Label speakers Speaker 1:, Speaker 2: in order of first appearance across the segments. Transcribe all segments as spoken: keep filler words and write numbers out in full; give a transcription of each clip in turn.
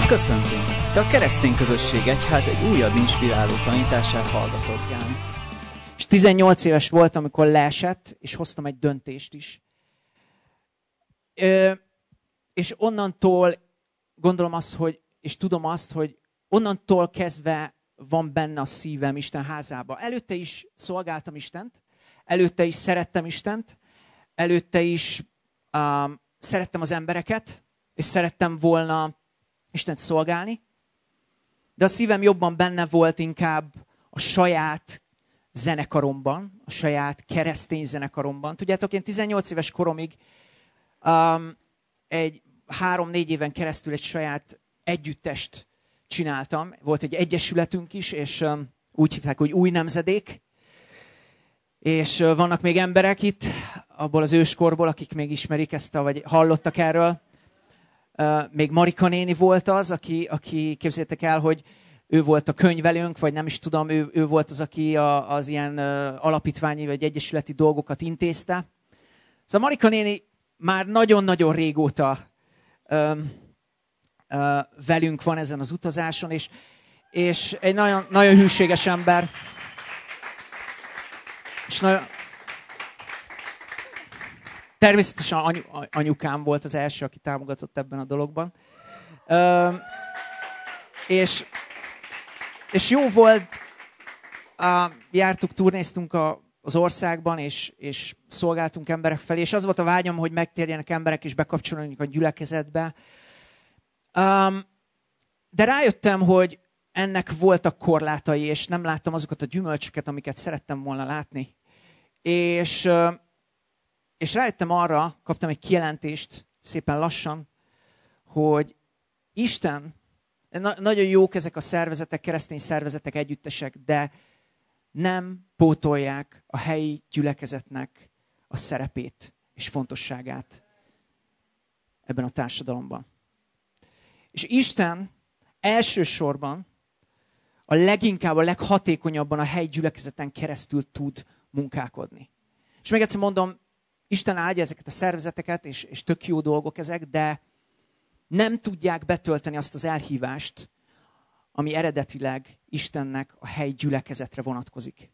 Speaker 1: Köszöntünk! Te a Keresztény Közösség Egyház egy újabb inspiráló tanítását hallgatod, Ján.
Speaker 2: És tizennyolc éves voltam, amikor leesett, és hoztam egy döntést is. Ö, és onnantól gondolom azt, hogy, és tudom azt, hogy onnantól kezdve van benne a szívem Isten házába. Előtte is szolgáltam Istent, előtte is szerettem Istent, előtte is um, szerettem az embereket, és szerettem volna Istent szolgálni, de a szívem jobban benne volt inkább a saját zenekaromban, a saját keresztény zenekaromban. Tudjátok, én tizennyolc éves koromig um, egy három-négy éven keresztül egy saját együttest csináltam. Volt egy egyesületünk is, és um, úgy hívták, hogy Új Nemzedék. És uh, vannak még emberek itt, abból az őskorból, akik még ismerik ezt, a, vagy hallottak erről. Uh, még Marika néni volt az, aki, aki képzeljétek el, hogy ő volt a könyvelőnk, vagy nem is tudom, ő, ő volt az, aki a, az ilyen uh, alapítványi vagy egyesületi dolgokat intézte. Szóval Marika néni már nagyon-nagyon régóta um, uh, velünk van ezen az utazáson, és, és egy nagyon, nagyon hűséges ember. És nagyon... Természetesen anyu, anyukám volt az első, aki támogatott ebben a dologban. Uh, és, és jó volt, uh, jártuk, turnéztunk a, az országban, és, és szolgáltunk emberek felé, és az volt a vágyam, hogy megtérjenek emberek, és bekapcsolódjunk a gyülekezetbe. Um, de rájöttem, hogy ennek voltak korlátai, és nem láttam azokat a gyümölcsöket, amiket szerettem volna látni. És... Uh, És rájöttem arra, kaptam egy kijelentést szépen lassan, hogy Isten, na- nagyon jók ezek a szervezetek, keresztény szervezetek, együttesek, de nem pótolják a helyi gyülekezetnek a szerepét és fontosságát ebben a társadalomban. És Isten elsősorban a leginkább, a leghatékonyabban a helyi gyülekezeten keresztül tud munkálkodni. És még egyszer mondom, Isten áldja ezeket a szervezeteket, és, és tök jó dolgok ezek, de nem tudják betölteni azt az elhívást, ami eredetileg Istennek a helyi gyülekezetre vonatkozik.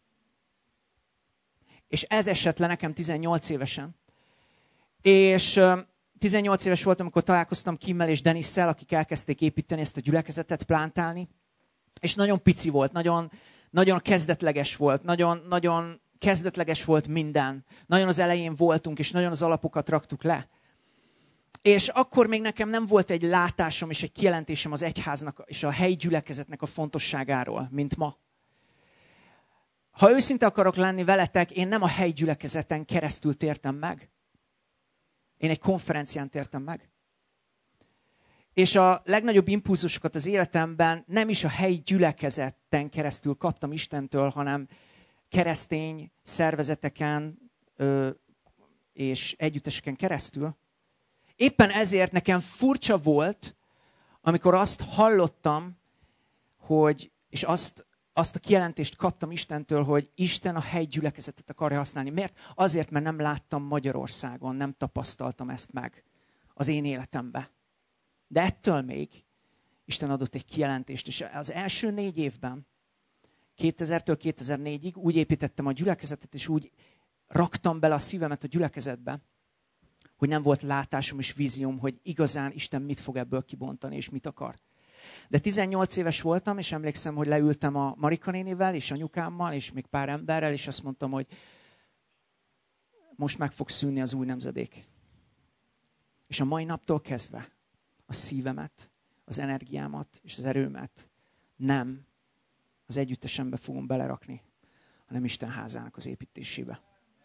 Speaker 2: És ez esett le nekem tizennyolc évesen. És tizennyolc éves voltam, amikor találkoztam Kimmel és Denisszel, akik elkezdték építeni ezt a gyülekezetet, plántálni. És nagyon pici volt, nagyon, nagyon kezdetleges volt, nagyon... nagyon kezdetleges volt minden. Nagyon az elején voltunk, és nagyon az alapokat raktuk le. És akkor még nekem nem volt egy látásom és egy kijelentésem az egyháznak és a helyi gyülekezetnek a fontosságáról, mint ma. Ha őszinte akarok lenni veletek, én nem a helyi gyülekezeten keresztül tértem meg. Én egy konferencián tértem meg. És a legnagyobb impulzusokat az életemben nem is a helyi gyülekezeten keresztül kaptam Istentől, hanem keresztény szervezeteken ö, és együtteseken keresztül. Éppen ezért nekem furcsa volt, amikor azt hallottam, hogy, és azt, azt a kijelentést kaptam Istentől, hogy Isten a helyi gyülekezetet akarja használni. Miért? Azért, mert nem láttam Magyarországon, nem tapasztaltam ezt meg az én életembe. De ettől még Isten adott egy kijelentést, és az első négy évben, kétezertől kétezer-négyig úgy építettem a gyülekezetet, és úgy raktam bele a szívemet a gyülekezetbe, hogy nem volt látásom és vízióm, hogy igazán Isten mit fog ebből kibontani, és mit akar. De tizennyolc éves voltam, és emlékszem, hogy leültem a Marika nénivel, és anyukámmal, és még pár emberrel, és azt mondtam, hogy most meg fog szűnni az Új Nemzedék. És a mai naptól kezdve a szívemet, az energiámat és az erőmet nem az együttesembe fogom belerakni, hanem Isten házának az építésébe.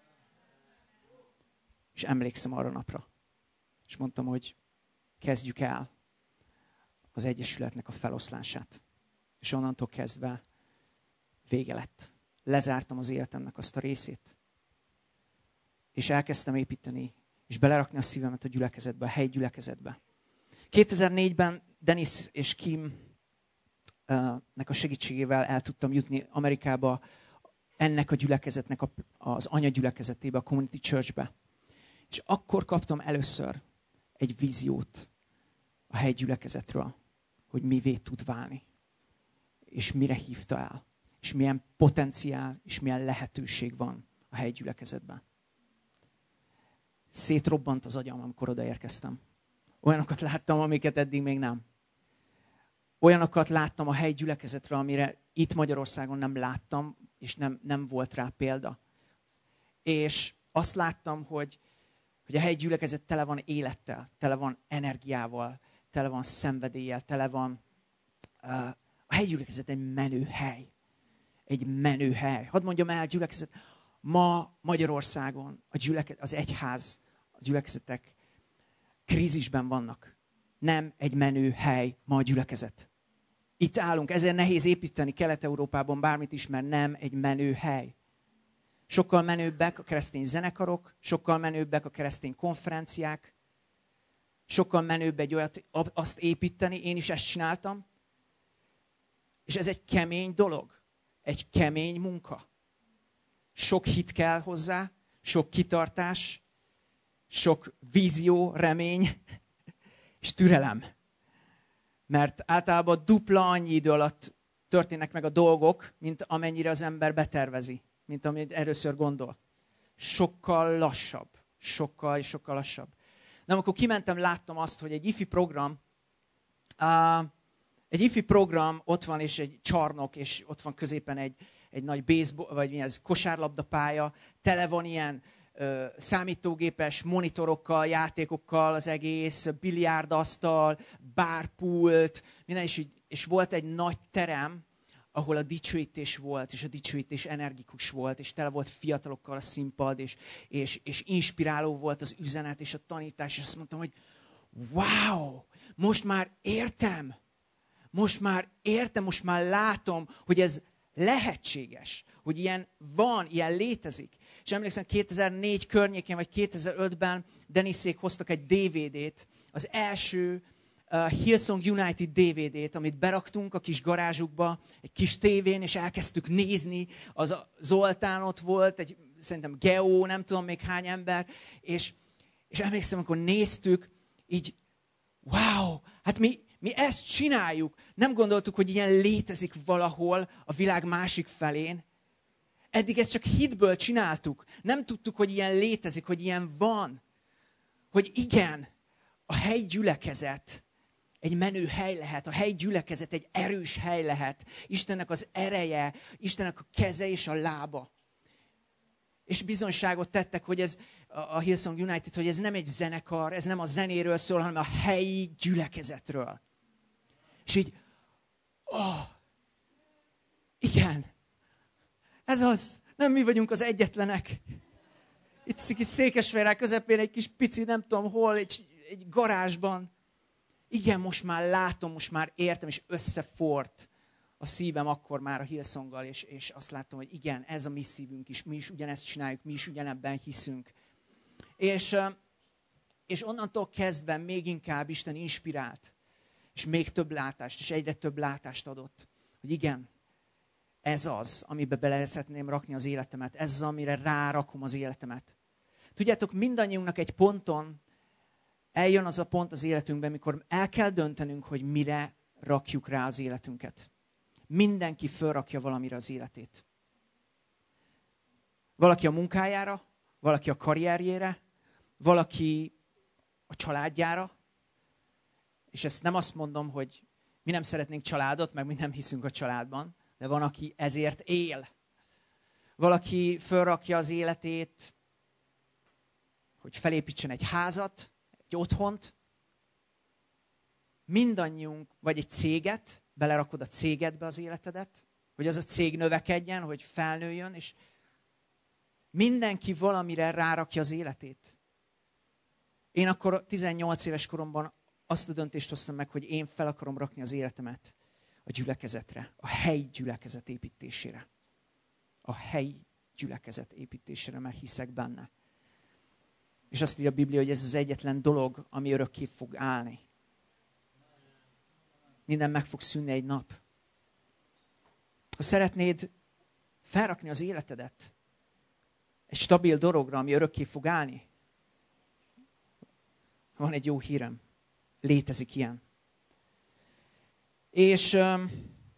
Speaker 2: És emlékszem arra napra. És mondtam, hogy kezdjük el az egyesületnek a feloszlását. És onnantól kezdve vége lett. Lezártam az életemnek azt a részét. És elkezdtem építeni, és belerakni a szívemet a gyülekezetbe, a helyi gyülekezetbe. kétezer-négyben Dennis és Kim nek a segítségével el tudtam jutni Amerikába, ennek a gyülekezetnek a, az anyagyülekezetébe, a Community Churchbe. És akkor kaptam először egy víziót a helyi gyülekezetről. hogy mivé tud válni. És mire hívta el. És milyen potenciál, és milyen lehetőség van a helyi gyülekezetben. Szétrobbant az agyam, amikor odaérkeztem. Olyanokat láttam, amiket eddig még nem. Olyanokat láttam a helyi gyülekezetről, amire itt Magyarországon nem láttam, és nem, nem volt rá példa. És azt láttam, hogy, hogy a helyi gyülekezet tele van élettel, tele van energiával, tele van szenvedéllyel, tele van... Uh, a helyi gyülekezet egy menő hely. Egy menő hely. Hadd mondjam el, gyülekezet, ma Magyarországon a gyüleke, az egyház, a gyülekezetek krízisben vannak. Nem egy menő hely ma a gyülekezet. Itt állunk, ezért nehéz építeni Kelet-Európában bármit is, mert nem egy menő hely. Sokkal menőbbek a keresztény zenekarok, sokkal menőbbek a keresztény konferenciák, sokkal menőbb egy olyat, azt építeni, én is ezt csináltam. És ez egy kemény dolog, egy kemény munka. Sok hit kell hozzá, sok kitartás, sok vízió, remény és türelem. Mert általában dupla annyi idő alatt történnek meg a dolgok, mint amennyire az ember betervezi, mint amit először gondol. Sokkal lassabb, sokkal, sokkal lassabb. De amikor kimentem, láttam azt, hogy egy ifi program, uh, egy ifi program ott van, és egy csarnok, és ott van középen egy, egy nagy baseball, vagy mi ez, kosárlabdapálya, tele van ilyen uh, számítógépes monitorokkal, játékokkal az egész, biliárdasztal, bárpult, minden, és, így, és volt egy nagy terem, ahol a dicsőítés volt, és a dicsőítés energikus volt, és tele volt fiatalokkal a színpad, és, és, és inspiráló volt az üzenet, és a tanítás, és azt mondtam, hogy wow, most már értem, most már értem, most már látom, hogy ez lehetséges, hogy ilyen van, ilyen létezik. És emlékszem, kétezer-négy környékén, vagy kétezer-ötben Deniszék hoztak egy dé vé dét, az első uh, Hillsong United dé vé dét, amit beraktunk a kis garázsukba, egy kis tévén, és elkezdtük nézni. Az a Zoltán ott volt, egy, szerintem Geo, nem tudom még hány ember, és, és emlékszem, amikor néztük, így wow, hát mi, mi ezt csináljuk. Nem gondoltuk, hogy ilyen létezik valahol a világ másik felén. Eddig ezt csak hitből csináltuk. Nem tudtuk, hogy ilyen létezik, hogy ilyen van. Hogy igen, a helyi gyülekezet egy menő hely lehet. A helyi gyülekezet egy erős hely lehet. Istennek az ereje, Istennek a keze és a lába. És bizonyságot tettek, hogy ez a Hillsong United, hogy ez nem egy zenekar, ez nem a zenéről szól, hanem a helyi gyülekezetről. És így, oh, igen, ez az, nem mi vagyunk az egyetlenek. Itt kis Székesfehérvár közepén egy kis pici, nem tudom hol, egy, egy garázsban. Igen, most már látom, most már értem, és összefort a szívem akkor már a Hillsonggal, és, és azt láttam, hogy igen, ez a mi szívünk is, mi is ugyanezt csináljuk, mi is ugyanebben hiszünk. És, és onnantól kezdve még inkább Isten inspirált, és még több látást, és egyre több látást adott, hogy igen, ez az, amibe bele szeretném rakni az életemet, ez az, amire rárakom az életemet. Tudjátok, mindannyiunknak egy ponton eljön az a pont az életünkben, mikor el kell döntenünk, hogy mire rakjuk rá az életünket. Mindenki fölrakja valamire az életét. Valaki a munkájára, valaki a karrierjére, valaki a családjára. És ezt nem azt mondom, hogy mi nem szeretnénk családot, meg mi nem hiszünk a családban, de van, aki ezért él. Valaki fölrakja az életét, hogy felépítsen egy házat, egy otthont. Mindannyiunk, vagy egy céget, belerakod a cégedbe az életedet, hogy az a cég növekedjen, hogy felnőjön, és mindenki valamire rárakja az életét. Én akkor tizennyolc éves koromban azt a döntést hoztam meg, hogy én fel akarom rakni az életemet a gyülekezetre, a helyi gyülekezet építésére. A helyi gyülekezet építésére, mert hiszek benne. És azt írja a Biblia, hogy ez az egyetlen dolog, ami örökké fog állni. Minden meg fog szűnni egy nap. Ha szeretnéd felrakni az életedet egy stabil dologra, ami örökké fog állni, van egy jó hírem. Létezik ilyen. És um,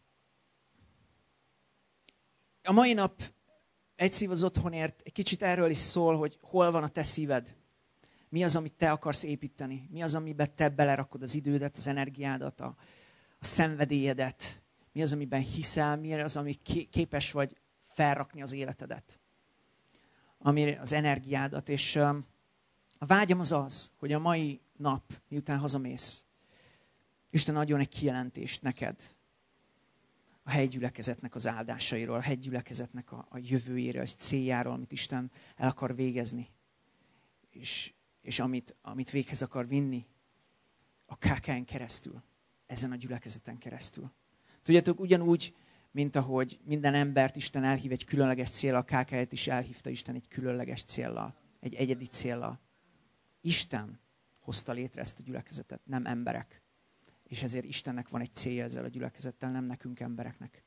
Speaker 2: a mai nap Egy szív az otthonért egy kicsit erről is szól, hogy hol van a te szíved. Mi az, amit te akarsz építeni? Mi az, amiben te belerakod az idődet, az energiádat, a, a szenvedélyedet? Mi az, amiben hiszel? Mi az, ami képes vagy felrakni az életedet? Ami az energiádat. És um, a vágyam az az, hogy a mai nap, miután hazamész, Isten adjon egy kijelentést neked a hegygyülekezetnek az áldásairól, a hegygyülekezetnek a, a jövőjéről, a céljáról, amit Isten el akar végezni. És, és amit, amit véghez akar vinni a ká ká-n keresztül, ezen a gyülekezeten keresztül. Tudjátok, ugyanúgy, mint ahogy minden embert Isten elhív egy különleges céllal, a ká ká-et is elhívta Isten egy különleges céllal, egy egyedi céllal. Isten hozta létre ezt a gyülekezetet, nem emberek. És ezért Istennek van egy célja ezzel a gyülekezettel, nem nekünk embereknek.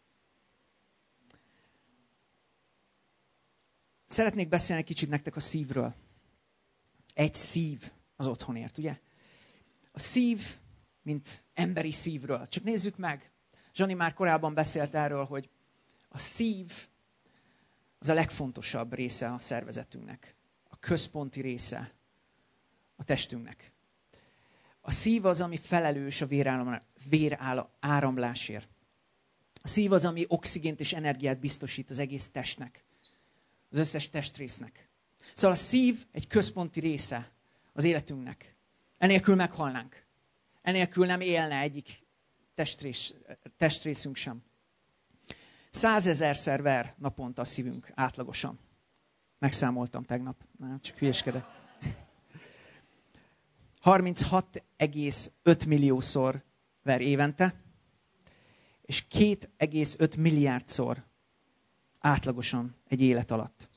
Speaker 2: Szeretnék beszélni egy kicsit nektek a szívről. Egy szív az otthonért, ugye? A szív, mint emberi szívről. Csak nézzük meg. Zsani már korábban beszélt erről, hogy a szív az a legfontosabb része a szervezetünknek. A központi része a testünknek. A szív az, ami felelős a véráramlásért. A szív az, ami oxigént és energiát biztosít az egész testnek. Az összes testrésznek. Szóval a szív egy központi része az életünknek. Enélkül meghalnánk. Enélkül nem élne egyik testrész, testrészünk sem. Százezerszer ver naponta a szívünk átlagosan. Megszámoltam tegnap. Nem, csak hülyeskedek. harminchat egész öt milliószor ver évente, és két egész öt milliárdszor átlagosan egy élet alatt.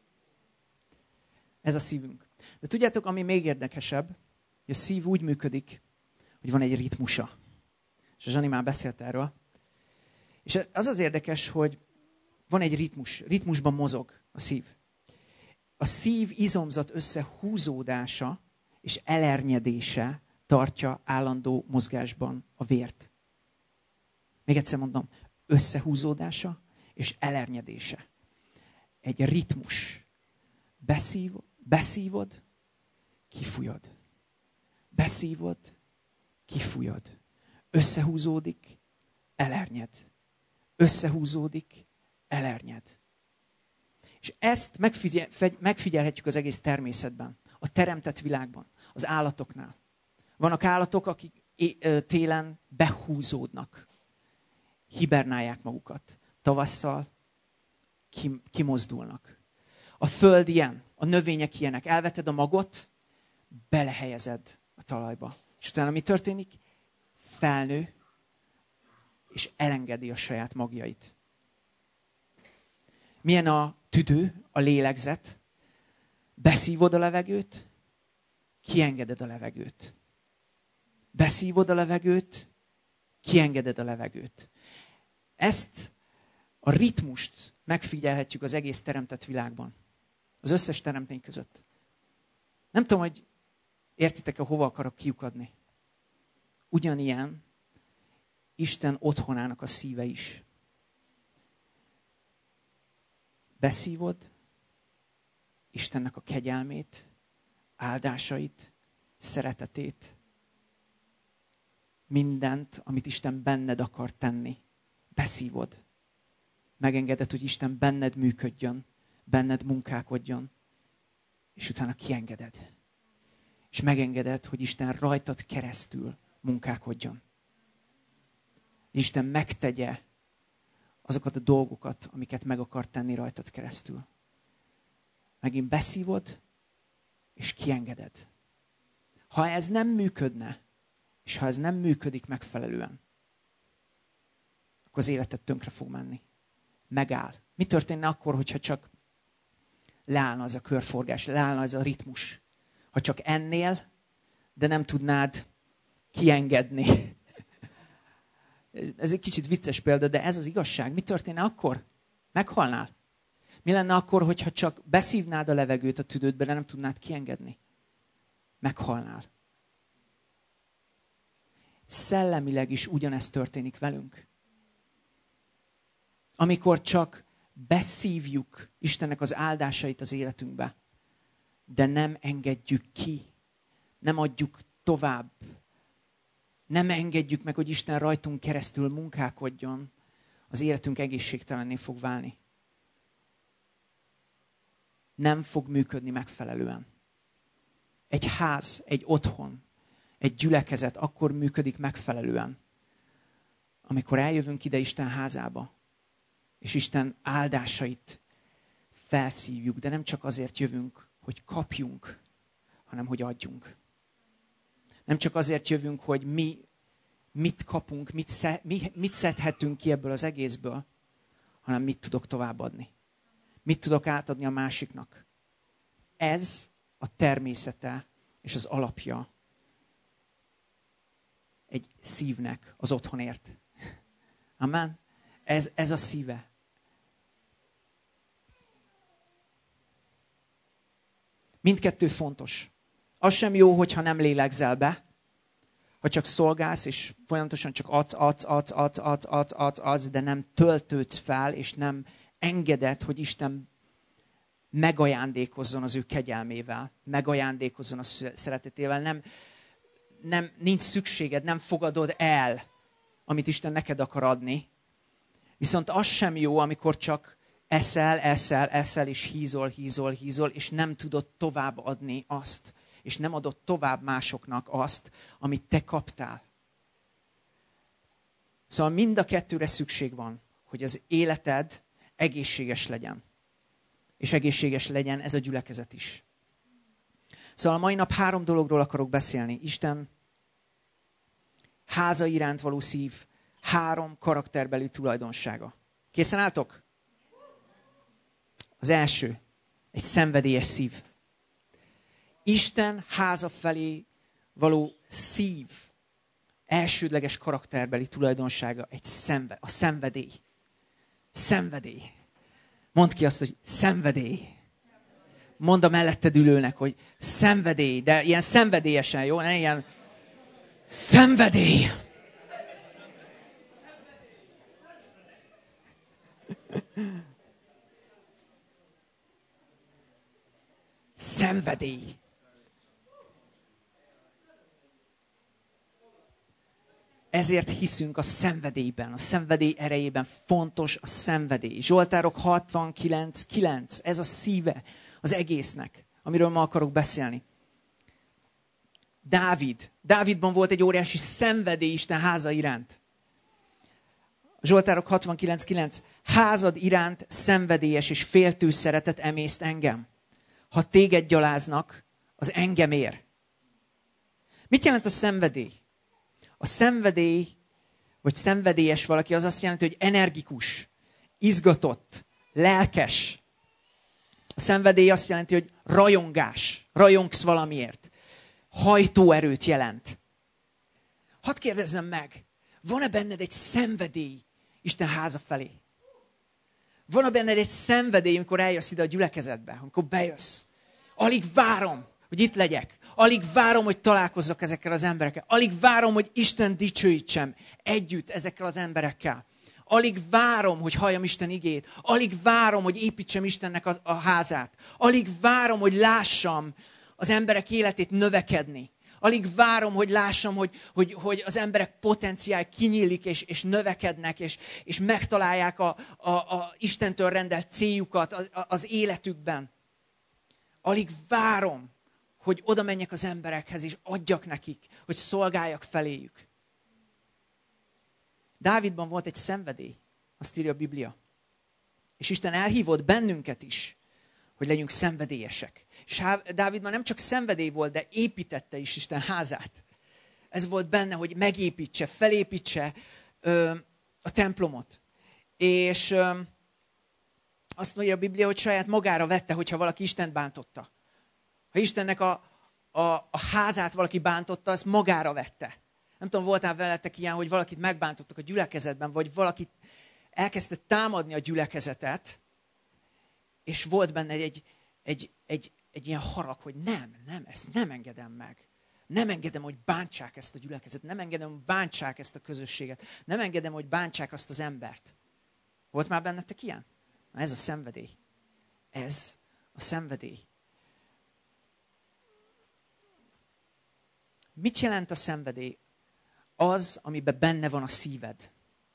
Speaker 2: Ez a szívünk. De tudjátok, ami még érdekesebb, hogy a szív úgy működik, hogy van egy ritmusa. És a Zsani már beszélt erről. És az az érdekes, hogy van egy ritmus. Ritmusban mozog a szív. A szív izomzat összehúzódása és elernyedése tartja állandó mozgásban a vért. Még egyszer mondom, összehúzódása és elernyedése. Egy ritmus. Beszív, beszívod, kifújod. Beszívod, kifújod. Összehúzódik, elernyed. Összehúzódik, elernyed. És ezt megfigyel, megfigyelhetjük az egész természetben. A teremtett világban, az állatoknál. Vannak állatok, akik télen behúzódnak. Hibernálják magukat. Tavasszal kimozdulnak. A föld ilyen, a növények ilyenek. Elveted a magot, belehelyezed a talajba. És utána mi történik? Felnő, és elengedi a saját magjait. Milyen a tüdő, a lélegzet? Beszívod a levegőt, kiengeded a levegőt. Beszívod a levegőt, kiengeded a levegőt. Ezt a ritmust megfigyelhetjük az egész teremtett világban. Az összes teremtény között. Nem tudom, hogy értitek-e, hova akarok kiukadni. Ugyanilyen Isten otthonának a szíve is. Beszívod Istennek a kegyelmét, áldásait, szeretetét, mindent, amit Isten benned akar tenni. Beszívod. Megengeded, hogy Isten benned működjön, benned munkálkodjon, és utána kiengeded. És megengeded, hogy Isten rajtad keresztül munkálkodjon. Isten megtegye azokat a dolgokat, amiket meg akar tenni rajtad keresztül. Megint beszívod, és kiengeded. Ha ez nem működne, és ha ez nem működik megfelelően, akkor az életed tönkre fog menni. Megáll. Mi történne akkor, hogyha csak leállna az a körforgás, leállna ez a ritmus? Ha csak ennél, de nem tudnád kiengedni. Ez egy kicsit vicces példa, de ez az igazság. Mi történne akkor? Meghalnál. Mi lenne akkor, hogyha csak beszívnád a levegőt a tüdődbe, de nem tudnád kiengedni? Meghalnál. szellemileg is ugyanezt történik velünk. Amikor csak beszívjuk Istennek az áldásait az életünkbe, de nem engedjük ki, nem adjuk tovább, nem engedjük meg, hogy Isten rajtunk keresztül munkálkodjon, az életünk egészségtelenné fog válni. Nem fog működni megfelelően. Egy ház, egy otthon, egy gyülekezet akkor működik megfelelően, amikor eljövünk ide Isten házába, és Isten áldásait felszívjuk, de nem csak azért jövünk, hogy kapjunk, hanem hogy adjunk. Nem csak azért jövünk, hogy mi mit kapunk, mit, sze, mi, mit szedhetünk ki ebből az egészből, hanem mit tudok továbbadni. Mit tudok átadni a másiknak. Ez a természete és az alapja egy szívnek az otthonért. Amen? Ez, ez a szíve. Mindkettő fontos. Az sem jó, hogyha nem lélegzel be, ha csak szolgálsz, és folyamatosan csak adsz, adsz, adsz, adsz, adsz, adsz, adsz, adsz, de nem töltődsz fel, és nem engeded, hogy Isten megajándékozzon az ő kegyelmével, megajándékozzon a szeretetével. Nem, nem, nincs szükséged, nem fogadod el, amit Isten neked akar adni. Viszont az sem jó, amikor csak eszel, eszel, eszel, és hízol, hízol, hízol, és nem tudod tovább adni azt, és nem adod tovább másoknak azt, amit te kaptál. Szóval mind a kettőre szükség van, hogy az életed egészséges legyen. És egészséges legyen ez a gyülekezet is. Szóval a mai nap három dologról akarok beszélni. Isten háza iránt való szív, három karakterbeli tulajdonsága. Készen álltok? Az első, egy szenvedélyes szív. Isten háza felé való szív, elsődleges karakterbeli tulajdonsága egy szenve, a szenvedély. Szenvedély. Mondd ki azt, hogy szenvedély. Mondd a melletted ülőnek, hogy szenvedély, de ilyen szenvedélyesen, jó? Ne ilyen szenvedély. Szenvedély. Ezért hiszünk a szenvedélyben, a szenvedély erejében. Fontos a szenvedély. Zsoltárok hatvankilenc kilenc. Ez a szíve az egésznek, amiről ma akarok beszélni. Dávid. Dávidban volt egy óriási szenvedély Isten háza iránt. Zsoltárok hatvankilenc kilenc. Házad iránt szenvedélyes és féltő szeretet emészt engem. Ha téged gyaláznak, az engem ér. Mit jelent a szenvedély? A szenvedély, vagy szenvedélyes valaki, az azt jelenti, hogy energikus, izgatott, lelkes. A szenvedély azt jelenti, hogy rajongás, rajongsz valamiért. Hajtóerőt jelent. Hadd kérdezzem meg, van-e benned egy szenvedély Isten háza felé? Van-e benned egy szenvedély, amikor eljössz ide a gyülekezetbe, amikor bejössz? Alig várom, hogy itt legyek. Alig várom, hogy találkozzak ezekkel az emberekkel. Alig várom, hogy Isten dicsőítsem együtt ezekkel az emberekkel. Alig várom, hogy halljam Isten igét. Alig várom, hogy építsem Istennek a, a házát. Alig várom, hogy lássam az emberek életét növekedni. Alig várom, hogy lássam, hogy, hogy, hogy az emberek potenciál kinyílik, és, és növekednek, és, és megtalálják a, a, a Istentől rendelt céljukat az, az életükben. Alig várom, hogy oda menjek az emberekhez, és adjak nekik, hogy szolgáljak feléjük. Dávidban volt egy szenvedély, azt írja a Biblia. És Isten elhívott bennünket is, hogy legyünk szenvedélyesek. És Dávidban nem csak szenvedély volt, de építette is Isten házát. Ez volt benne, hogy megépítse, felépítse ö, a templomot. És ö, azt mondja a Biblia, hogy saját magára vette, hogyha valaki Istent bántotta. Ha Istennek a, a, a házát valaki bántotta, azt magára vette. Nem tudom, voltál veletek ilyen, hogy valakit megbántottak a gyülekezetben, vagy valakit elkezdte támadni a gyülekezetet, és volt benne egy, egy, egy, egy ilyen harag, hogy nem, nem, ezt nem engedem meg. Nem engedem, hogy bántsák ezt a gyülekezetet. Nem engedem, hogy bántsák ezt a közösséget. Nem engedem, hogy bántsák azt az embert. Volt már bennetek ilyen? Na ez a szenvedély. Ez a szenvedély. Mit jelent a szenvedély? Az, amiben benne van a szíved.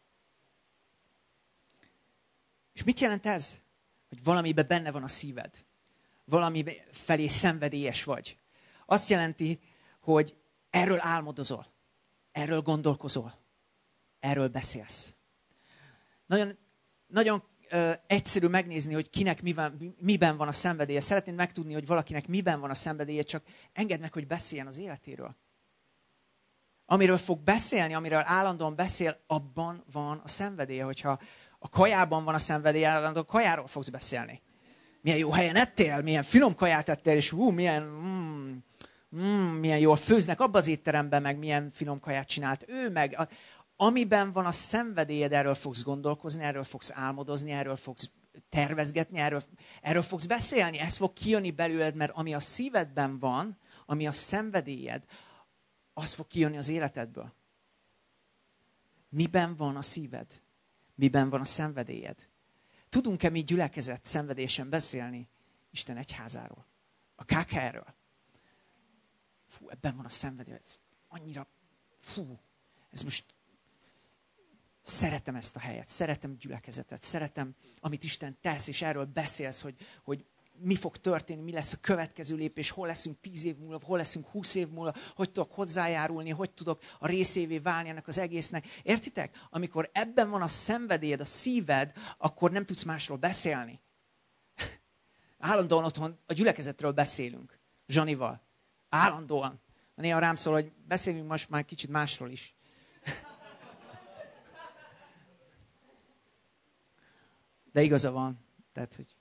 Speaker 2: És mit jelent ez? Hogy valamiben benne van a szíved. Valami felé szenvedélyes vagy. Azt jelenti, hogy erről álmodozol. Erről gondolkozol. Erről beszélsz. Nagyon, nagyon uh, egyszerű megnézni, hogy kinek miben, miben van a szenvedélye. Szeretnéd megtudni, hogy valakinek miben van a szenvedélye, csak engedd meg, hogy beszéljen az életéről. Amiről fog beszélni, amiről állandóan beszél, abban van a szenvedélye. Hogyha a kajában van a szenvedélye, állandóan a kajáról fogsz beszélni. Milyen jó helyen ettél, milyen finom kaját ettél, és hú, milyen, mm, mm, milyen jól főznek abban az étteremben, meg milyen finom kaját csinált ő, meg a, amiben van a szenvedélyed, erről fogsz gondolkozni, erről fogsz álmodozni, erről fogsz tervezgetni, erről, erről fogsz beszélni, ez fog kijönni belőled, mert ami a szívedben van, ami a szenvedélyed, az fog kijönni az életedből. Miben van a szíved? Miben van a szenvedélyed? Tudunk-e mi gyülekezet szenvedésen beszélni Isten egyházáról? A ká ká er-ről? Fú, ebben van a szenvedély. Ez annyira, fú, ez most szeretem ezt a helyet, szeretem gyülekezetet, szeretem, amit Isten tesz, és erről beszélsz, hogy, hogy mi fog történni, mi lesz a következő lépés, hol leszünk tíz év múlva, hol leszünk húsz év múlva, hogy tudok hozzájárulni, hogy tudok a részévé válni ennek az egésznek. Értitek? Amikor ebben van a szenvedélyed, a szíved, akkor nem tudsz másról beszélni. Állandóan otthon a gyülekezetről beszélünk, Zsanival. Állandóan. Néha rám szól, hogy beszélünk most már kicsit másról is. De igaza van. Tehát, hogy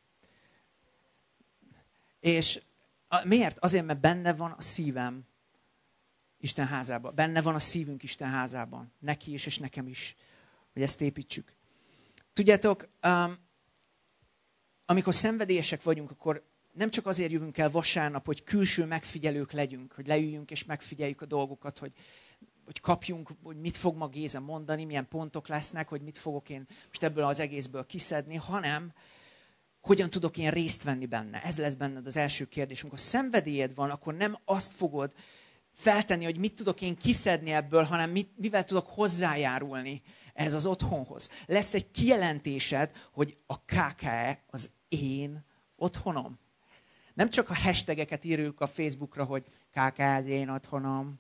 Speaker 2: és a, miért? Azért, mert benne van a szívem Isten házában. Benne van a szívünk Isten házában. Neki is, és nekem is. Hogy ezt építsük. Tudjátok, um, amikor szenvedélyesek vagyunk, akkor nem csak azért jövünk el vasárnap, hogy külső megfigyelők legyünk, hogy leüljünk és megfigyeljük a dolgokat, hogy, hogy kapjunk, hogy mit fog ma Géza mondani, milyen pontok lesznek, hogy mit fogok én most ebből az egészből kiszedni, hanem hogyan tudok én részt venni benne? Ez lesz benned az első kérdés. Amikor szenvedélyed van, akkor nem azt fogod feltenni, hogy mit tudok én kiszedni ebből, hanem mit, mivel tudok hozzájárulni ez az otthonhoz. Lesz egy kijelentésed, hogy a ká ká er az én otthonom. Nem csak a hashtageket írjuk a Facebookra, hogy ká ká er az én otthonom.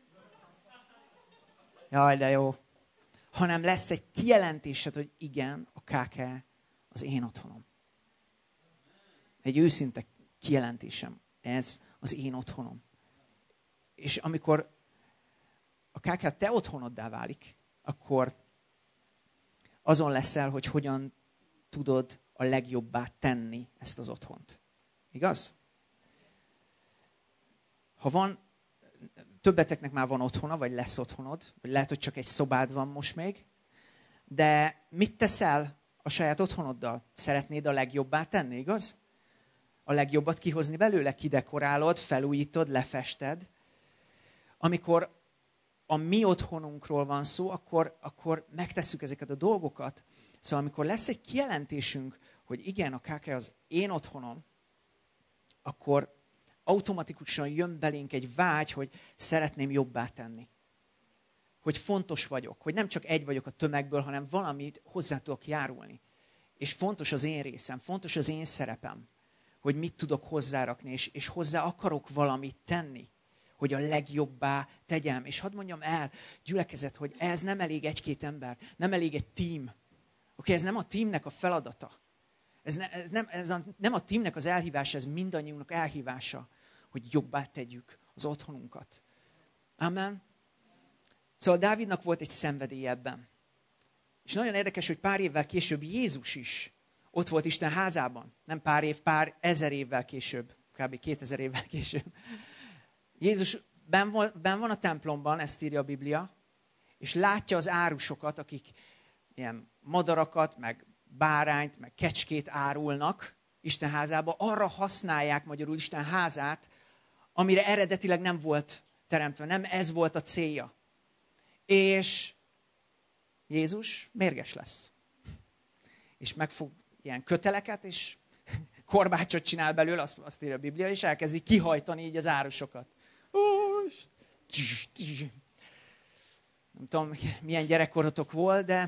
Speaker 2: Jaj, de jó. Hanem lesz egy kijelentésed, hogy igen, a ká ká er az én otthonom. Egy őszinte kijelentésem. Ez az én otthonom. És amikor a ká ká er te otthonoddá válik, akkor azon leszel, hogy hogyan tudod a legjobbá tenni ezt az otthont. Igaz? Ha van, többeteknek már van otthona, vagy lesz otthonod, vagy lehet, hogy csak egy szobád van most még, de mit teszel a saját otthonoddal? Szeretnéd a legjobbá tenni, igaz? A legjobbat kihozni belőle, kidekorálod, felújítod, lefested. Amikor a mi otthonunkról van szó, akkor, akkor megtesszük ezeket a dolgokat. Szóval amikor lesz egy kijelentésünk, hogy igen, a ká ká er az én otthonom, akkor automatikusan jön belénk egy vágy, hogy szeretném jobbá tenni. Hogy fontos vagyok, hogy nem csak egy vagyok a tömegből, hanem valamit hozzá tudok járulni. És fontos az én részem, fontos az én szerepem, hogy mit tudok hozzárakni, és, és hozzá akarok valamit tenni, hogy a legjobbá tegyem. És hadd mondjam el, gyülekezet, hogy ez nem elég egy-két ember, nem elég egy tím. Oké, okay, ez nem a tímnek a feladata. Ez, ne, ez, nem, ez a, nem a tímnek az elhívása, ez mindannyiunknak elhívása, hogy jobbá tegyük az otthonunkat. Amen. Szóval Dávidnak volt egy szenvedély ebben. És nagyon érdekes, hogy pár évvel később Jézus is ott volt Isten házában. Nem pár év, pár ezer évvel később. Kb. kétezer évvel később. Jézus benn van, benn van a templomban, ezt írja a Biblia, és látja az árusokat, akik ilyen madarakat, meg bárányt, meg kecskét árulnak Isten házába. Arra használják magyarul Isten házát, amire eredetileg nem volt teremtve, nem ez volt a célja. És Jézus mérges lesz. És megfog ilyen köteleket, és korbácsot csinál belőle, azt, azt írja a Biblia, és elkezdi kihajtani így az árusokat. Nem tudom, milyen gyerekkorotok volt, de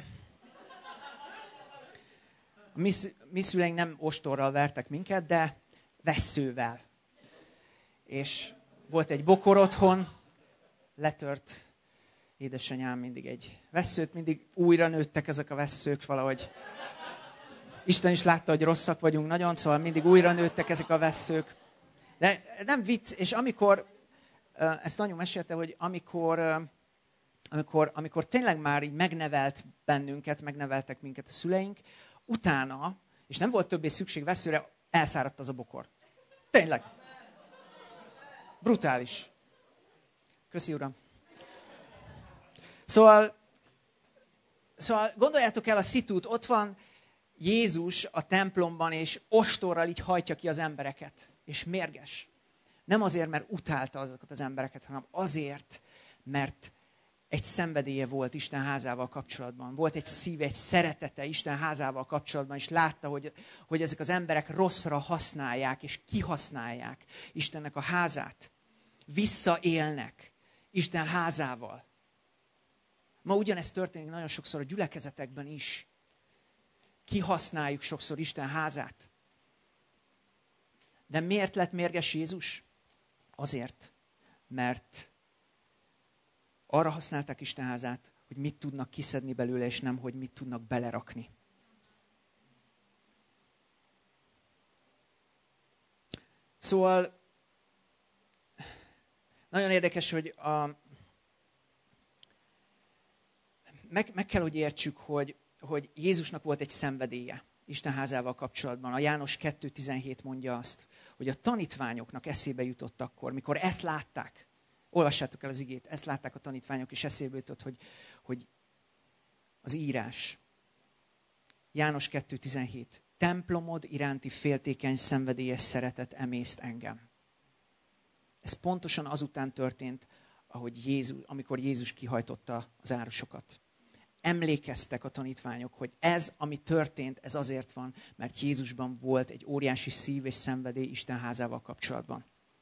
Speaker 2: a mi, mi szüleink nem ostorral vertek minket, de vesszővel. És volt egy bokor otthon, letört édesanyám mindig egy vesszőt, mindig újra nőttek ezek a vesszők valahogy. Isten is látta, hogy rosszak vagyunk nagyon, szóval mindig újra nőttek ezek a vesszők. De nem vicc, és amikor, ezt anyu mesélte, hogy amikor, amikor, amikor tényleg már így megnevelt bennünket, megneveltek minket a szüleink, utána, és nem volt többé szükség vesszőre, elszáradt az a bokor. Tényleg. Brutális. Köszi, uram. Szóval, szóval gondoljátok el a szitút, ott van Jézus a templomban, és ostorral így hajtja ki az embereket. És mérges. Nem azért, mert utálta azokat az embereket, hanem azért, mert egy szenvedélye volt Isten házával kapcsolatban. Volt egy szíve, egy szeretete Isten házával kapcsolatban, és látta, hogy, hogy ezek az emberek rosszra használják, és kihasználják Istennek a házát. Visszaélnek Isten házával. Ma ugyanezt történik nagyon sokszor a gyülekezetekben is. Kihasználjuk sokszor Isten házát. De miért lett mérges Jézus? Azért, mert arra használták Isten házát, hogy mit tudnak kiszedni belőle, és nem, hogy mit tudnak belerakni. Szóval nagyon érdekes, hogy a, meg, meg kell, hogy értsük, hogy, hogy Jézusnak volt egy szenvedélye Isten házával kapcsolatban. A János kettő tizenhét mondja azt, hogy a tanítványoknak eszébe jutott akkor, mikor ezt látták. Olvassátok el az igét, ezt látták a tanítványok, és eszébe jutott, hogy, hogy az írás. János kettő tizenhét. Templomod iránti féltékeny, szenvedélyes szeretet emészt engem. Ez pontosan azután történt, ahogy Jézus, amikor Jézus kihajtotta az árusokat. Emlékeztek a tanítványok, hogy ez, ami történt, ez azért van, mert Jézusban volt egy óriási szív és szenvedély Isten házával kapcsolatban.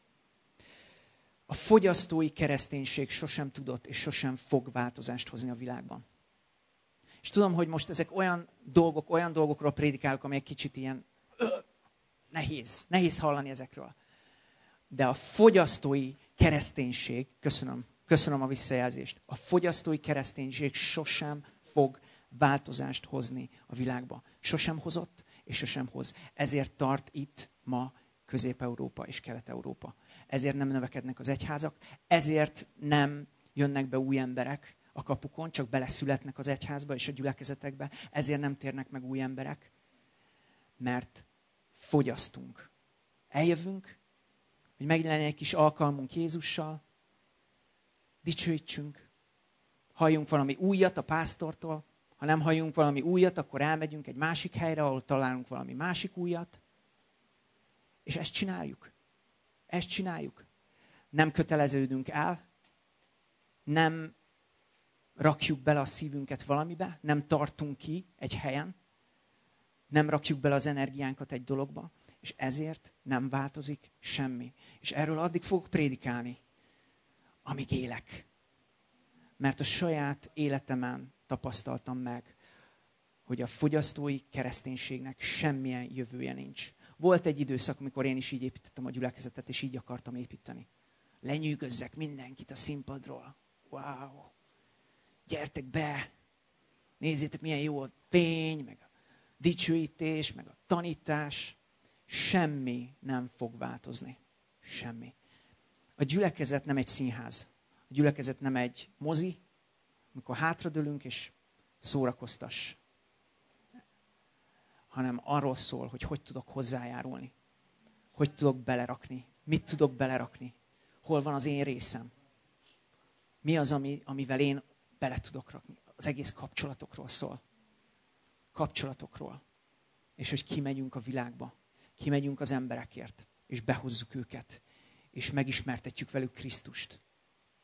Speaker 2: A fogyasztói kereszténység sosem tudott és sosem fog változást hozni a világban. És tudom, hogy most ezek olyan dolgok, olyan dolgokról prédikálok, amelyek kicsit ilyen ö, nehéz, nehéz hallani ezekről. De a fogyasztói kereszténység, köszönöm, köszönöm a visszajelzést, a fogyasztói kereszténység sosem fog változást hozni a világba. Sosem hozott, és sosem hoz. Ezért tart itt ma Közép-Európa és Kelet-Európa. Ezért nem növekednek az egyházak, ezért nem jönnek be új emberek a kapukon, csak beleszületnek az egyházba és a gyülekezetekbe. Ezért nem térnek meg új emberek, mert fogyasztunk. Eljövünk, hogy meglegyen egy kis alkalmunk Jézussal, dicsőítsünk, halljunk valami újat a pásztortól, ha nem halljunk valami újat, akkor elmegyünk egy másik helyre, ahol találunk valami másik újat, és ezt csináljuk. Ezt csináljuk. Nem köteleződünk el, nem rakjuk bele a szívünket valamibe, nem tartunk ki egy helyen, nem rakjuk bele az energiánkat egy dologba, és ezért nem változik semmi. És erről addig fogok prédikálni, amíg élek. Mert a saját életemen tapasztaltam meg, hogy a fogyasztói kereszténységnek semmilyen jövője nincs. Volt egy időszak, amikor én is így építettem a gyülekezetet, és így akartam építeni. Lenyűgözzek mindenkit a színpadról. Wow! Gyertek be! Nézzétek, milyen jó a fény, meg a dicsőítés, meg a tanítás. Semmi nem fog változni. Semmi. A gyülekezet nem egy színház. A gyülekezet nem egy mozi, amikor hátradőlünk és szórakoztass. Hanem arról szól, hogy hogy tudok hozzájárulni. Hogy tudok belerakni. Mit tudok belerakni. Hol van az én részem. Mi az, ami, amivel én bele tudok rakni. Az egész kapcsolatokról szól. Kapcsolatokról. És hogy kimegyünk a világba. Kimegyünk az emberekért. És behozzuk őket. És megismertetjük velük Krisztust.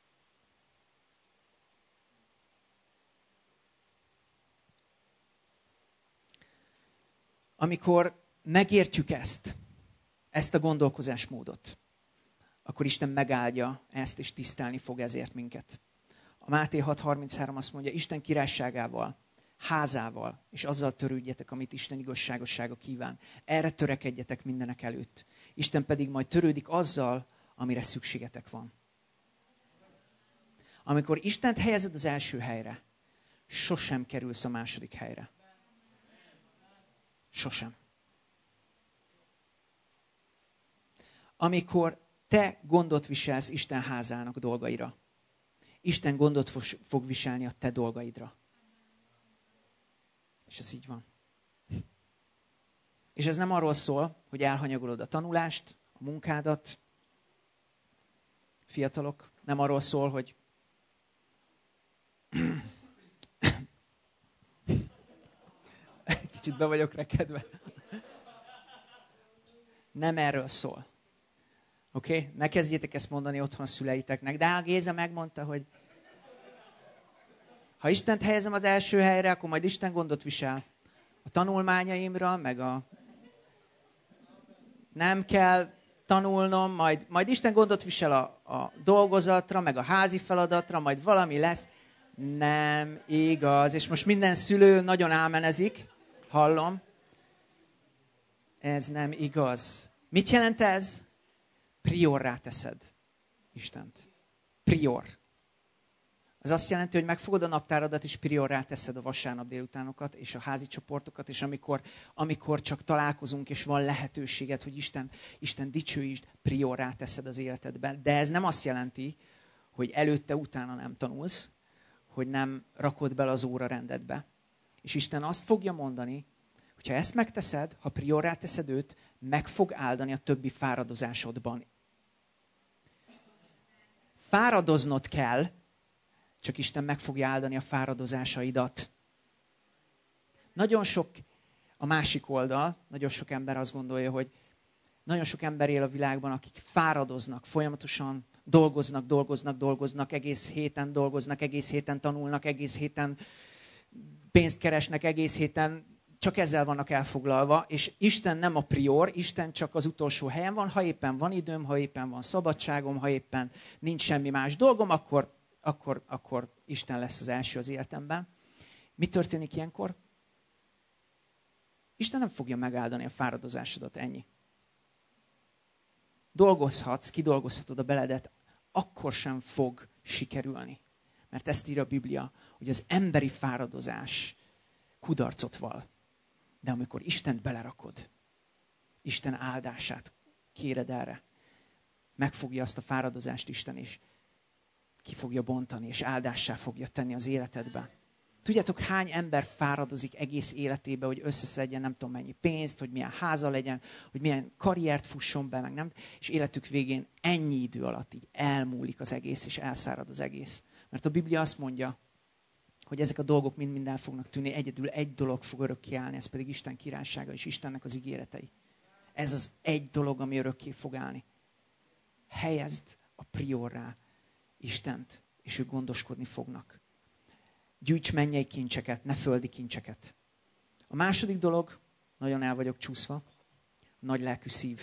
Speaker 2: amikor megértjük ezt, ezt a gondolkozásmódot, akkor Isten megáldja ezt, és tisztelni fog ezért minket. A Máté hat harminchárom azt mondja, Isten királyságával, házával, és azzal törődjetek, amit Isten igazságossága kíván. Erre törekedjetek mindenek előtt. Isten pedig majd törődik azzal, amire szükségetek van. Amikor Istent helyezed az első helyre, sosem kerülsz a második helyre. Sosem. Amikor te gondot viselsz Isten házának dolgaira, Isten gondot fog viselni a te dolgaidra. És ez így van. És ez nem arról szól, hogy elhanyagolod a tanulást, a munkádat. Fiatalok, nem arról szól, hogy kicsit be vagyok rekedve. Nem erről szól. Oké? Okay? Ne kezdjétek ezt mondani otthon a szüleiteknek. De a Géza megmondta, hogy ha Istent helyezem az első helyre, akkor majd Isten gondot visel a tanulmányaimra, meg a nem kell tanulnom, majd, majd Isten gondot visel a, a dolgozatra, meg a házi feladatra, majd valami lesz. Nem igaz. És most minden szülő nagyon ámenezik, hallom. Ez nem igaz. Mit jelent ez? Priorrá teszed Istent. Prior. Az azt jelenti, hogy megfogod a naptáradat, és priorrá teszed a vasárnap délutánokat, és a házi csoportokat, és amikor, amikor csak találkozunk, és van lehetőséged, hogy Isten, Isten dicsőítsd, priorrá teszed az életedben. De ez nem azt jelenti, hogy előtte, utána nem tanulsz, hogy nem rakod bele az órarendedbe. És Isten azt fogja mondani, hogyha ezt megteszed, ha priorrá teszed őt, meg fog áldani a többi fáradozásodban. Fáradoznod kell, csak Isten meg fogja áldani a fáradozásaidat. Nagyon sok, a másik oldal, nagyon sok ember azt gondolja, hogy nagyon sok ember él a világban, akik fáradoznak, folyamatosan dolgoznak, dolgoznak, dolgoznak, egész héten dolgoznak, egész héten tanulnak, egész héten pénzt keresnek, egész héten csak ezzel vannak elfoglalva, és Isten nem a prior, Isten csak az utolsó helyen van, ha éppen van időm, ha éppen van szabadságom, ha éppen nincs semmi más dolgom, akkor, akkor, akkor Isten lesz az első az életemben. Mi történik ilyenkor? Isten nem fogja megáldani a fáradozásodat, ennyi. Dolgozhatsz, kidolgozhatod a beledet, akkor sem fog sikerülni. Mert ezt ír a Biblia, hogy az emberi fáradozás kudarcot val. De amikor Istent belerakod, Isten áldását kéred erre, megfogja azt a fáradozást Isten is, ki fogja bontani, és áldássá fogja tenni az életedbe. Tudjátok, hány ember fáradozik egész életébe, hogy összeszedjen nem tudom mennyi pénzt, hogy milyen háza legyen, hogy milyen karriert fusson be, meg nem. És életük végén ennyi idő alatt így elmúlik az egész, és elszárad az egész. Mert a Biblia azt mondja, hogy ezek a dolgok mind-mind el fognak tűnni, egyedül egy dolog fog örökké állni, ez pedig Isten királysága és Istennek az ígéretei. Ez az egy dolog, ami örökké fog állni. Helyezd a priorrá Istent, és ők gondoskodni fognak. Gyűjts mennyei kincseket, ne földi kincseket. A második dolog, nagyon el vagyok csúszva, nagy lelkű szív.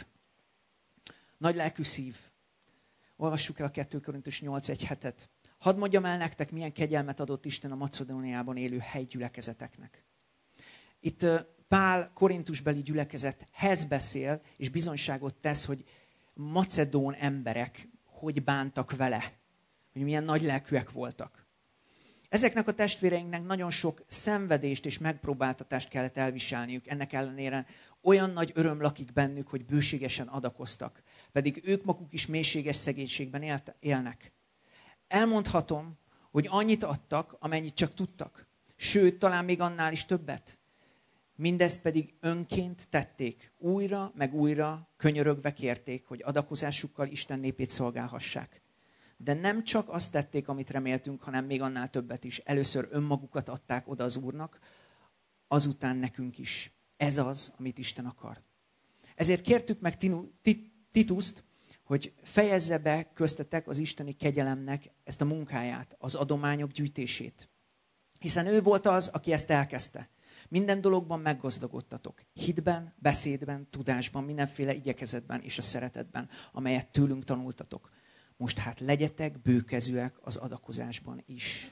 Speaker 2: Nagy lelkű szív. Olvassuk el a kettő Korintus nyolc egy hetet. Hadd mondjam el nektek, milyen kegyelmet adott Isten a Macedóniában élő helygyülekezeteknek. Itt Pál korintusbeli gyülekezethez beszél, és bizonyságot tesz, hogy macedón emberek hogy bántak vele, hogy milyen nagylelkűek voltak. Ezeknek a testvéreinknek nagyon sok szenvedést és megpróbáltatást kellett elviselniük. Ennek ellenére olyan nagy öröm lakik bennük, hogy bőségesen adakoztak. Pedig ők maguk is mélységes szegénységben élnek. Elmondhatom, hogy annyit adtak, amennyit csak tudtak. Sőt, talán még annál is többet. Mindezt pedig önként tették. Újra, meg újra könyörögve kérték, hogy adakozásukkal Isten népét szolgálhassák. De nem csak azt tették, amit reméltünk, hanem még annál többet is. Először önmagukat adták oda az Úrnak, azután nekünk is. Ez az, amit Isten akar. Ezért kértük meg Tituszt, hogy fejezze be köztetek az isteni kegyelemnek ezt a munkáját, az adományok gyűjtését. Hiszen ő volt az, aki ezt elkezdte. Minden dologban meggazdagodtatok. Hitben, beszédben, tudásban, mindenféle igyekezetben és a szeretetben, amelyet tőlünk tanultatok. Most hát legyetek bőkezűek az adakozásban is.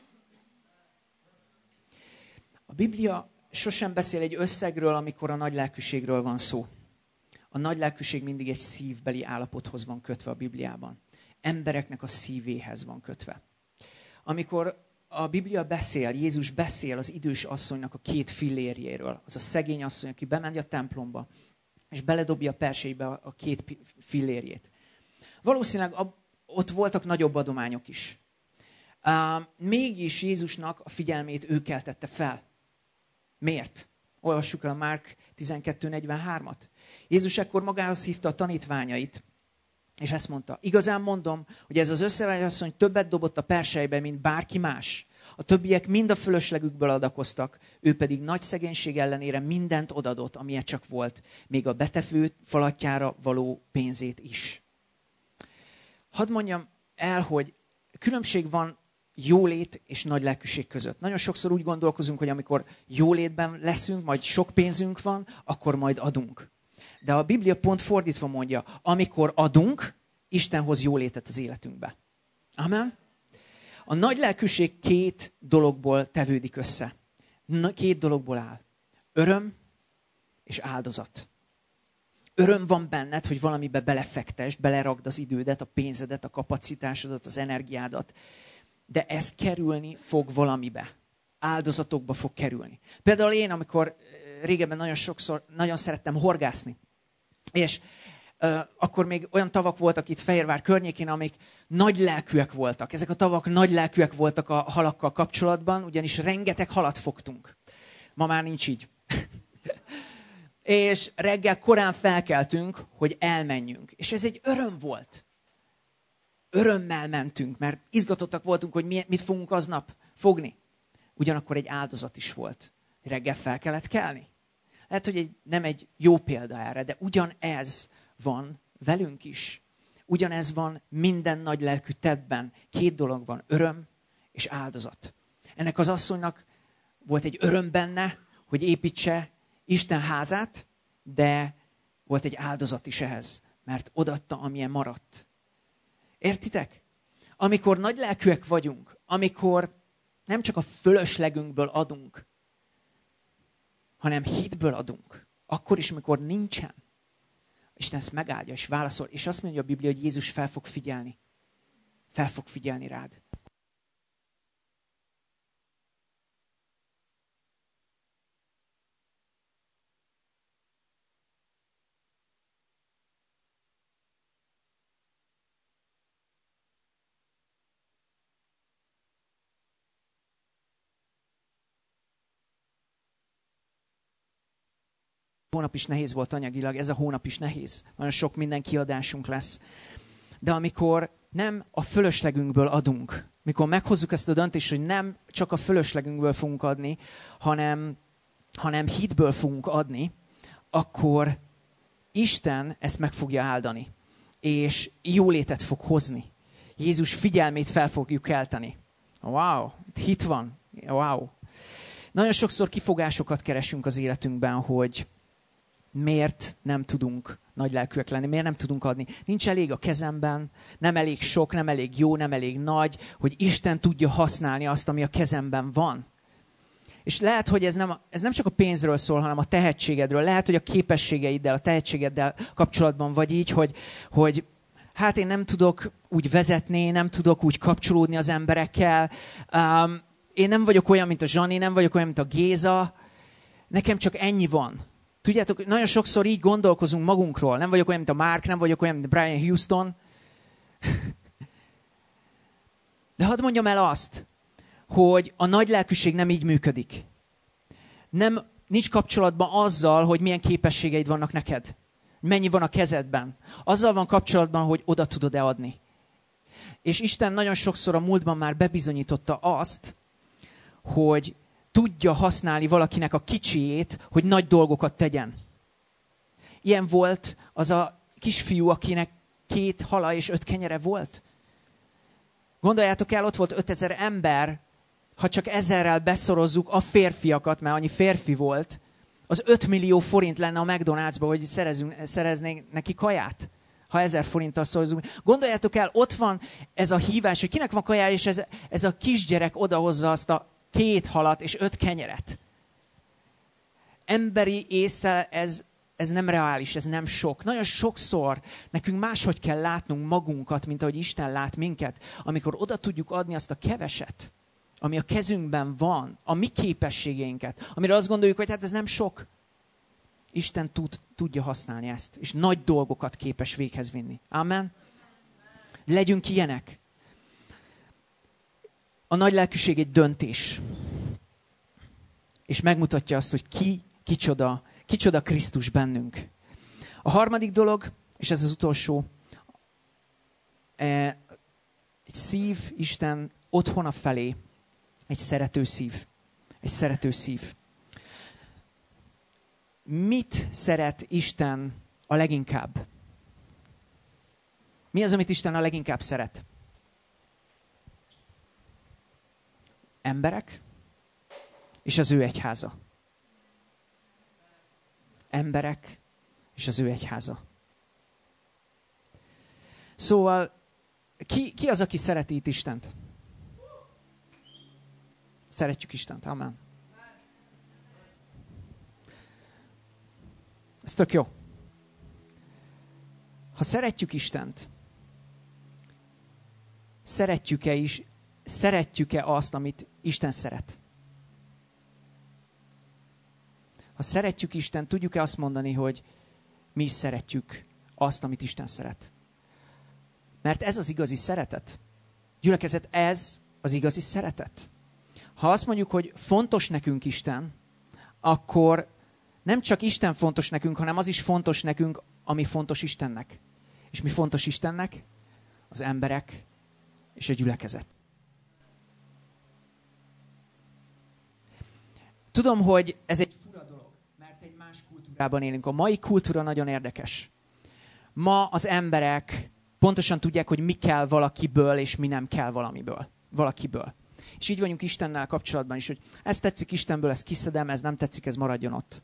Speaker 2: A Biblia sosem beszél egy összegről, amikor a nagylelkűségről van szó. A nagylelkűség mindig egy szívbeli állapothoz van kötve a Bibliában. Embereknek a szívéhez van kötve. Amikor a Biblia beszél, Jézus beszél az idős asszonynak a két fillérjéről, az a szegény asszony, aki bemegy a templomba, és beledobja a persébe a két fillérjét. Valószínűleg ott voltak nagyobb adományok is. Mégis Jézusnak a figyelmét ő keltette fel. Miért? Olvassuk el a Márk tizenkettő negyvenhármat. Jézus ekkor magához hívta a tanítványait, és ezt mondta, igazán mondom, hogy ez az összevályasszony többet dobott a perselybe, mint bárki más. A többiek mind a fölöslegükből adakoztak, ő pedig nagy szegénység ellenére mindent odadott, amilyen csak volt, még a betefő falatjára való pénzét is. Hadd mondjam el, hogy különbség van jólét és nagy lelkűség között. Nagyon sokszor úgy gondolkozunk, hogy amikor jólétben leszünk, majd sok pénzünk van, akkor majd adunk. De a Biblia pont fordítva mondja, amikor adunk, Isten hoz jólétet az életünkbe. Amen? A nagy lelkűség két dologból tevődik össze. Két dologból áll. Öröm és áldozat. Öröm van benned, hogy valamibe belefektesd, beleragd az idődet, a pénzedet, a kapacitásodat, az energiádat. De ez kerülni fog valamibe. Áldozatokba fog kerülni. Például én, amikor régebben nagyon sokszor, nagyon szerettem horgászni. És uh, akkor még olyan tavak voltak itt Fehérvár környékén, amik nagy lelkűek voltak. Ezek a tavak nagy lelkűek voltak a halakkal kapcsolatban, ugyanis rengeteg halat fogtunk. Ma már nincs így. És reggel korán felkeltünk, hogy elmenjünk. És ez egy öröm volt. Örömmel mentünk, mert izgatottak voltunk, hogy mit fogunk aznap fogni. Ugyanakkor egy áldozat is volt. Reggel fel kellett kelni. Lehet, hogy egy, nem egy jó példa erre, de ugyanez van velünk is. Ugyanez van minden nagy lelkű tettben. Két dolog van, öröm és áldozat. Ennek az asszonynak volt egy öröm benne, hogy építse Isten házát, de volt egy áldozat is ehhez, mert odaadta, amilyen maradt. Értitek? Amikor nagy lelkűek vagyunk, amikor nem csak a fölöslegünkből adunk, hanem hitből adunk. Akkor is, amikor nincsen. Isten ezt megáldja és válaszol. És azt mondja a Biblia, hogy Jézus fel fog figyelni. Fel fog figyelni rád. Hónap is nehéz volt anyagilag, ez a hónap is nehéz. Nagyon sok minden kiadásunk lesz. De amikor nem a fölöslegünkből adunk, mikor meghozzuk ezt a döntést, hogy nem csak a fölöslegünkből fogunk adni, hanem, hanem hitből fogunk adni, akkor Isten ezt meg fogja áldani. És jólétet fog hozni. Jézus figyelmét fel fogjuk kelteni. Wow, itt hit van. Wow. Nagyon sokszor kifogásokat keresünk az életünkben, hogy miért nem tudunk nagylelkűek lenni, miért nem tudunk adni. Nincs elég a kezemben, nem elég sok, nem elég jó, nem elég nagy, hogy Isten tudja használni azt, ami a kezemben van. És lehet, hogy ez nem, ez nem csak a pénzről szól, hanem a tehetségedről. Lehet, hogy a képességeiddel, a tehetségeddel kapcsolatban vagy így, hogy, hogy hát én nem tudok úgy vezetni, nem tudok úgy kapcsolódni az emberekkel. Um, én nem vagyok olyan, mint a Zsani, nem vagyok olyan, mint a Géza. Nekem csak ennyi van. Tudjátok, nagyon sokszor így gondolkozunk magunkról. Nem vagyok olyan, mint a Mark, nem vagyok olyan, mint Brian Houston. De hadd mondjam el azt, hogy a nagy lelkűség nem így működik. Nem, nincs kapcsolatban azzal, hogy milyen képességeid vannak neked. Mennyi van a kezedben. Azzal van kapcsolatban, hogy oda tudod-e adni. És Isten nagyon sokszor a múltban már bebizonyította azt, hogy tudja használni valakinek a kicsiét, hogy nagy dolgokat tegyen. Ilyen volt az a kisfiú, akinek két hala és öt kenyere volt. Gondoljátok el, ott volt ötezer ember, ha csak ezerrel beszorozzuk a férfiakat, mert annyi férfi volt, az öt millió forint lenne a McDonald'sba, hogy szerezünk, szereznénk neki kaját, ha ezer forinttal szorozzuk. Gondoljátok el, ott van ez a hívás, hogy kinek van kajája, és ez, ez a kisgyerek odahozza azt a két halat és öt kenyeret. Emberi észre ez, ez nem reális, ez nem sok. Nagyon sokszor nekünk máshogy kell látnunk magunkat, mint ahogy Isten lát minket, amikor oda tudjuk adni azt a keveset, ami a kezünkben van, a mi képességeinket, amire azt gondoljuk, hogy hát ez nem sok. Isten tud, tudja használni ezt, és nagy dolgokat képes véghez vinni. Amen? Legyünk ilyenek. A nagy lelkűség egy döntés. És megmutatja azt, hogy ki, kicsoda, kicsoda Krisztus bennünk. A harmadik dolog, és ez az utolsó, egy szív Isten otthona felé, egy szerető szív. Egy szerető szív. Mit szeret Isten a leginkább? Mi az, amit Isten a leginkább szeret? Emberek és az ő egyháza. Emberek és az ő egyháza. Szóval ki, ki az, aki szereti itt Istent? Szeretjük Istent. Amen. Ez tök jó. Ha szeretjük Istent, szeretjük-e is, szeretjük-e azt, amit Isten szeret? Ha szeretjük Istent, tudjuk-e azt mondani, hogy mi is szeretjük azt, amit Isten szeret? Mert ez az igazi szeretet. Gyülekezet, ez az igazi szeretet. Ha azt mondjuk, hogy fontos nekünk Isten, akkor nem csak Isten fontos nekünk, hanem az is fontos nekünk, ami fontos Istennek. És mi fontos Istennek? Az emberek és a gyülekezet. Tudom, hogy ez egy fura dolog, mert egy más kultúrában élünk. A mai kultúra nagyon érdekes. Ma az emberek pontosan tudják, hogy mi kell valakiből, és mi nem kell valamiből. Valakiből. És így vagyunk Istennel kapcsolatban is, hogy ez tetszik Istenből, ezt kiszedem, ez nem tetszik, ez maradjon ott.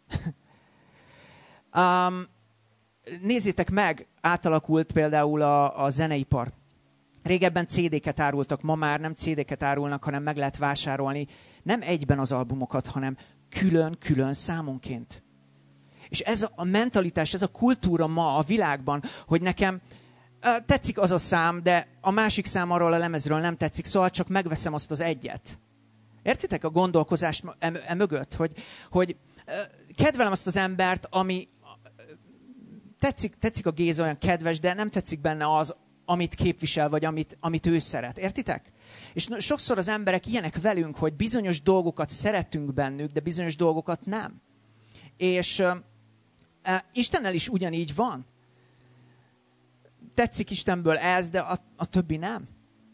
Speaker 2: um, nézzétek meg, átalakult például a, a zeneipar. Régebben cé dé-ket árultak, ma már nem cé dé-ket árulnak, hanem meg lehet vásárolni nem egyben az albumokat, hanem külön-külön számonként. És ez a mentalitás, ez a kultúra ma a világban, hogy nekem uh, tetszik az a szám, de a másik szám arról a lemezről nem tetszik, szóval csak megveszem azt az egyet. Értitek a gondolkozást e, e mögött, hogy, hogy uh, kedvelem azt az embert, ami uh, tetszik, tetszik a Géza, olyan kedves, de nem tetszik benne az, amit képvisel, vagy amit, amit ő szeret. Értitek? És sokszor az emberek ilyenek velünk, hogy bizonyos dolgokat szeretünk bennük, de bizonyos dolgokat nem. És uh, uh, Istennel is ugyanígy van. Tetszik Istenből ez, de a, a többi nem.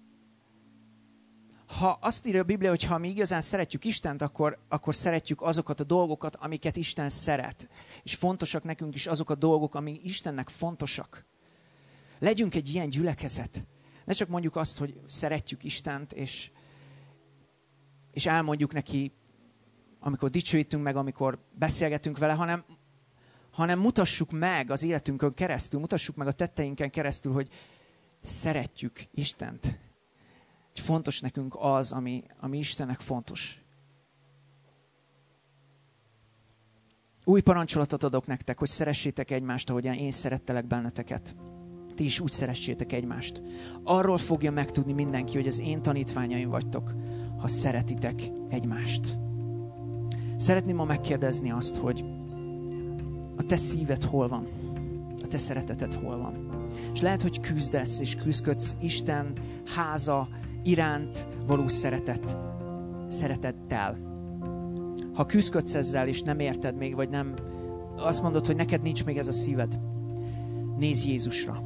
Speaker 2: Ha azt írja a Biblia, hogy ha mi igazán szeretjük Istent, akkor, akkor szeretjük azokat a dolgokat, amiket Isten szeret. És fontosak nekünk is azok a dolgok, amik Istennek fontosak. Legyünk egy ilyen gyülekezet. Ne csak mondjuk azt, hogy szeretjük Istent, és, és elmondjuk neki, amikor dicsőítünk meg, amikor beszélgetünk vele, hanem, hanem mutassuk meg az életünkön keresztül, mutassuk meg a tetteinken keresztül, hogy szeretjük Istent. És fontos nekünk az, ami, ami Istennek fontos. Új parancsolatot adok nektek, hogy szeressétek egymást, ahogyan én szerettelek benneteket. Ti is úgy szeressétek egymást. Arról fogja megtudni mindenki, hogy az én tanítványaim vagytok, ha szeretitek egymást. Szeretném ma megkérdezni azt, hogy a te szíved hol van? A te szereteted hol van? És lehet, hogy küzdesz és küzdködsz Isten háza iránt való szeretet, szeretettel. Ha küzdködsz ezzel, és nem érted még, vagy nem, azt mondod, hogy neked nincs még ez a szíved, nézz Jézusra.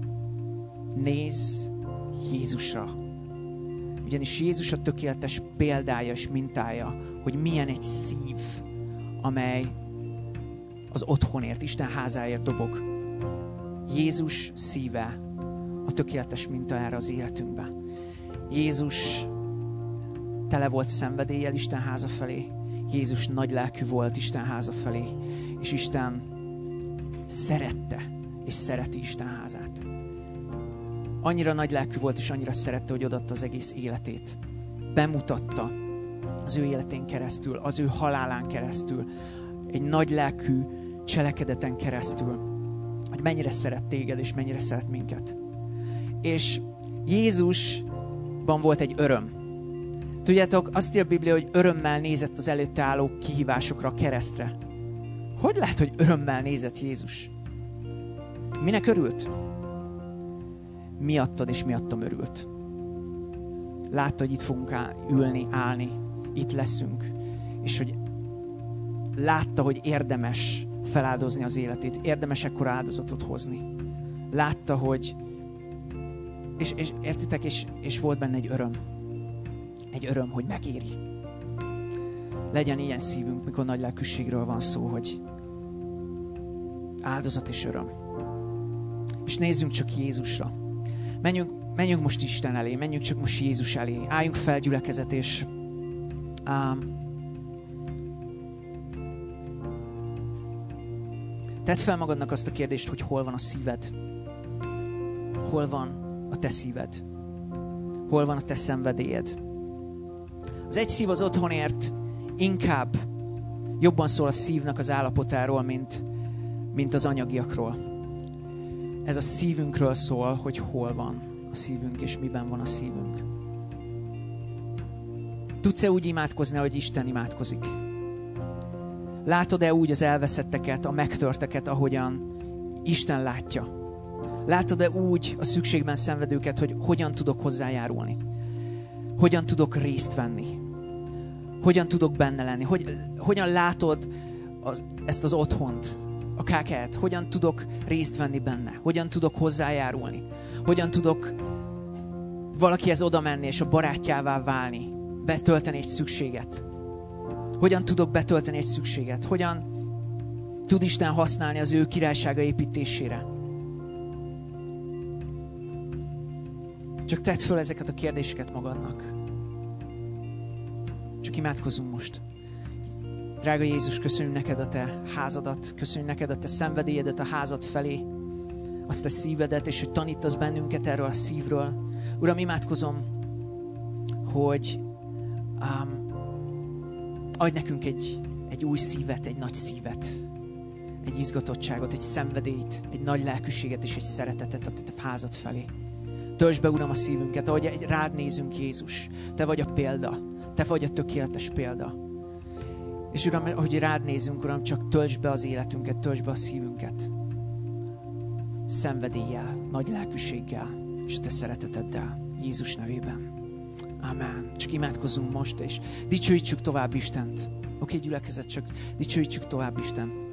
Speaker 2: Nézz Jézusra. Ugyanis Jézus a tökéletes példája és mintája, hogy milyen egy szív, amely az otthonért, Isten házáért dobog. Jézus szíve a tökéletes minta erre az életünkbe. Jézus, tele volt szenvedéllyel Isten háza felé. Jézus nagy lelkű volt Isten háza felé. És Isten szerette, és szereti Isten házát. Annyira nagy lelkű volt, és annyira szerette, hogy odaadta az egész életét. Bemutatta az ő életén keresztül, az ő halálán keresztül, egy nagy lelkű cselekedeten keresztül, hogy mennyire szeret téged, és mennyire szeret minket. És Jézusban volt egy öröm. Tudjátok, azt írja a Biblia, hogy örömmel nézett az előtte álló kihívásokra, a keresztre. Hogy lehet, hogy örömmel nézett Jézus? Minek örült? Miattad és miattam örült. Látta, hogy itt fogunk áll, ülni, állni, itt leszünk, és hogy látta, hogy érdemes feláldozni az életét, érdemes ekkora áldozatot hozni. Látta, hogy és, és értitek, és, és volt benne egy öröm. Egy öröm, hogy megéri. Legyen ilyen szívünk, mikor nagy lelkűségről van szó, hogy áldozat és öröm. És nézzünk csak Jézusra. Menjünk, menjünk most Isten elé, menjünk csak most Jézus elé. Álljunk fel, gyülekezet, és um, tedd fel magadnak azt a kérdést, hogy hol van a szíved. Hol van a te szíved? Hol van a te szenvedélyed? Az egy szív az otthonért inkább jobban szól a szívnek az állapotáról, mint, mint az anyagiakról. Ez a szívünkről szól, hogy hol van a szívünk, és miben van a szívünk. Tudsz-e úgy imádkozni, ahogy Isten imádkozik? Látod-e úgy az elveszetteket, a megtörteket, ahogyan Isten látja? Látod-e úgy a szükségben szenvedőket, hogy hogyan tudok hozzájárulni? Hogyan tudok részt venni? Hogyan tudok benne lenni? Hogy, hogyan látod az, ezt az otthont, a ká ká é-t? Hogyan tudok részt venni benne? Hogyan tudok hozzájárulni? Hogyan tudok valakihez oda menni és a barátjává válni? Betölteni egy szükséget? Hogyan tudok betölteni egy szükséget? Hogyan tud Isten használni az ő királysága építésére? Csak tedd föl ezeket a kérdéseket magadnak. Csak imádkozzunk most. Drága Jézus, köszönjük neked a te házadat, köszönjük neked a te szenvedélyedet a házad felé, azt a szívedet, és hogy tanítasz bennünket erről a szívről. Uram, imádkozom, hogy um, adj nekünk egy, egy új szívet, egy nagy szívet, egy izgatottságot, egy szenvedélyt, egy nagy lelkűséget és egy szeretetet a te házad felé. Töltsd be, Uram, a szívünket, ahogy rád nézünk, Jézus. Te vagy a példa. Te vagy a tökéletes példa. És Uram, ahogy rád nézünk, Uram, csak töltsd be az életünket, töltsd be a szívünket. Szenvedéllyel, nagy lelkűséggel, és a te szereteteddel. Jézus nevében. Amen. Csak imádkozzunk most, és dicsőítsük tovább Istent. Oké, gyülekezet, csak dicsőítsük tovább Istent.